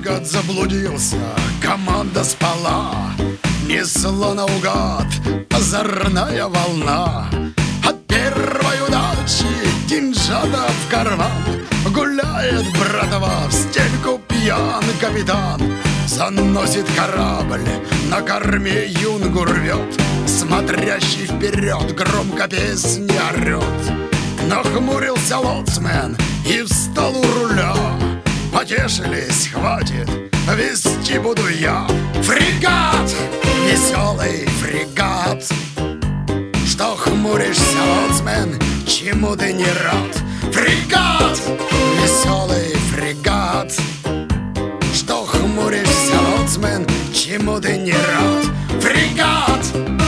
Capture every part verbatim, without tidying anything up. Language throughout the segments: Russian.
Фрегат заблудился, команда спала, несло наугад озорная волна. От первой удачи деньжата в карман, гуляет братва в стельку пьян капитан. Заносит корабль, на корме юнгу рвет, смотрящий вперед громко песни орет. Нахмурился лоцман и встал у руля. Потешились, хватит, вести буду я. Фрегат, веселый фрегат. Что хмуришься, лоцман, чему ты не рад? Фрегат, веселый фрегат. Что хмуришься, лоцман, чему ты не рад? Фрегат!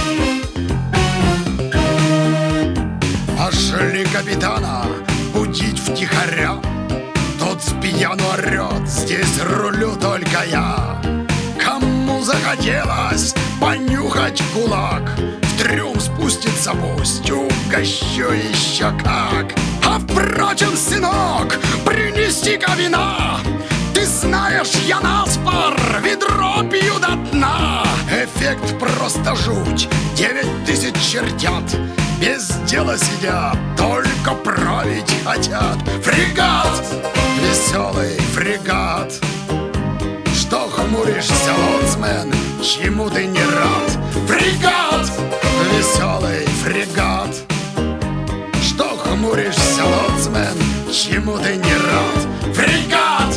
Пошли капитана будить втихаря. Тот с пьяну орет: здесь рулю только я. Кому захотелось понюхать кулак, в трюм спуститься пусть, угощу еще как. А впрочем, сынок, принеси-ка вина. Ты знаешь, я наспор ведро пью до дна. Эффект просто жуть, девять тысяч чертят, без дела сидят, только править хотят. Фрегат, веселый фрегат. Что хмуришься, лоцман, чему ты не рад? Фрегат, веселый фрегат. Что хмуришься, лоцман, чему ты не рад? Фрегат!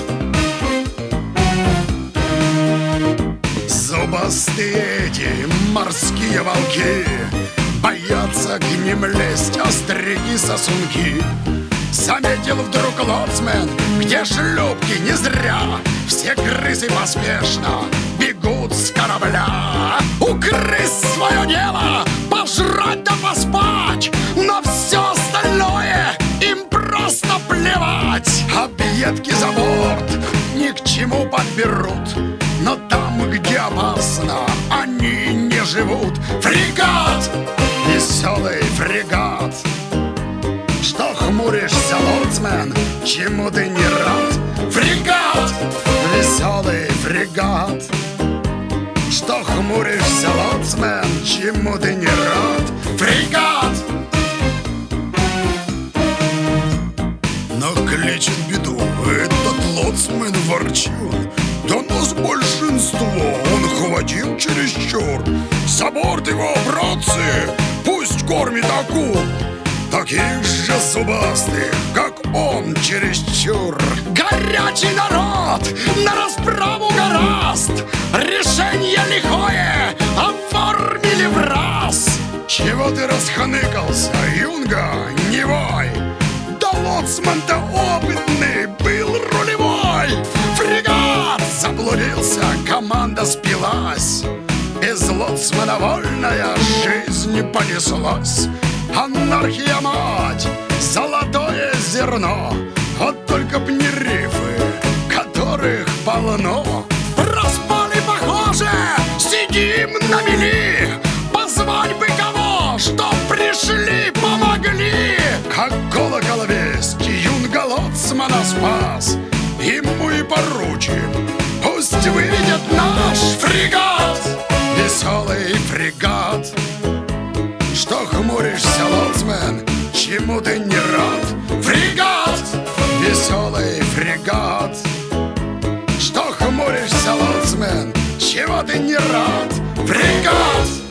Зубастые эти морские волки боятся к ним лезть остриги-сосунки. Заметил вдруг лоцман, где шлюпки, не зря все крысы поспешно бегут с корабля. У крыс свое дело пожрать да поспать, на все остальное им просто плевать. Объедки за борт ни к чему подберут, но там, где опасно, они не живут. Фрегат, веселый фрегат. Что хмуришься, лоцман, чему ты не рад? Фрегат, веселый фрегат. Что хмуришься, лоцман, чему ты не рад? Фрегат! Но кличет беду этот лоцман ворчун. Да нас большинство он хватил чересчур. За борт его, братцы, пусть кормит акул, таких же зубастых, как он, чересчур. Горячий народ на расправу гораст, решение лихое оформили в раз. Чего ты расхныкался, юнга, не вой? Да лоцман-то опытный был рулевой. Фрегат заблудился, команда спилась, без лоцмана вольная жизнь понеслась. Анархия, мать, золотое зерно, вот только б не рифы, которых полно. Распали, похоже, сидим на мели, позвать бы кого, чтоб пришли, помогли. Как колокол весть, юнга лоцмана спас, ему и поручим, пусть выведет наш фрегат, веселый фрегат. Что хмуришься, лоцман, чему ты не рад? Фрегат, веселый фрегат. Что хмуришься, лоцман, чего ты не рад? Фрегат!